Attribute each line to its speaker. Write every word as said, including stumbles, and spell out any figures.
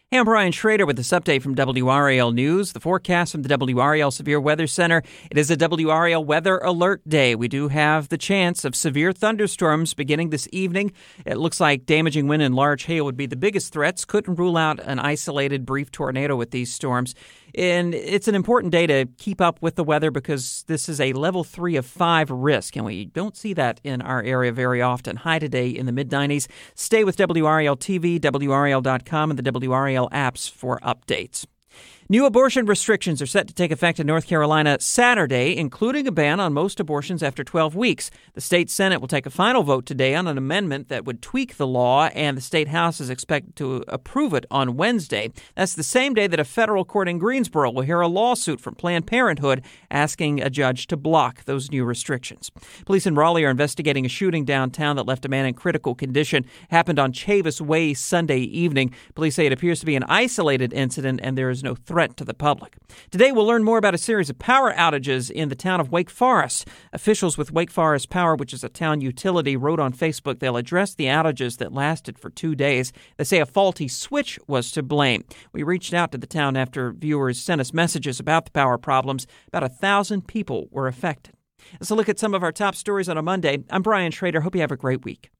Speaker 1: Hey, I'm Brian Schrader with this update from W R A L News. The forecast from the W R A L Severe Weather Center. It is a W R A L Weather Alert Day. We do have the chance of severe thunderstorms beginning this evening. It looks like damaging wind and large hail would be the biggest threats. Couldn't rule out an isolated brief tornado with these storms. And it's an important day to keep up with the weather because this is a level three of five risk, and we don't see that in our area very often. High today in the mid nineties. Stay with W R A L T V, W R A L dot com, and the W R A L apps for updates. New abortion restrictions are set to take effect in North Carolina Saturday, including a ban on most abortions after twelve weeks. The state Senate will take a final vote today on an amendment that would tweak the law, and the state House is expected to approve it on Wednesday. That's the same day that a federal court in Greensboro will hear a lawsuit from Planned Parenthood asking a judge to block those new restrictions. Police in Raleigh are investigating a shooting downtown that left a man in critical condition. Happened on Chavis Way Sunday evening. Police say it appears to be an isolated incident, and there is no threat to the public. Today, we'll learn more about a series of power outages in the town of Wake Forest. Officials with Wake Forest Power, which is a town utility, wrote on Facebook they'll address the outages that lasted for two days. They say a faulty switch was to blame. We reached out to the town after viewers sent us messages about the power problems. About a thousand people were affected. Let's look at some of our top stories on a Monday. I'm Brian Schrader. Hope you have a great week.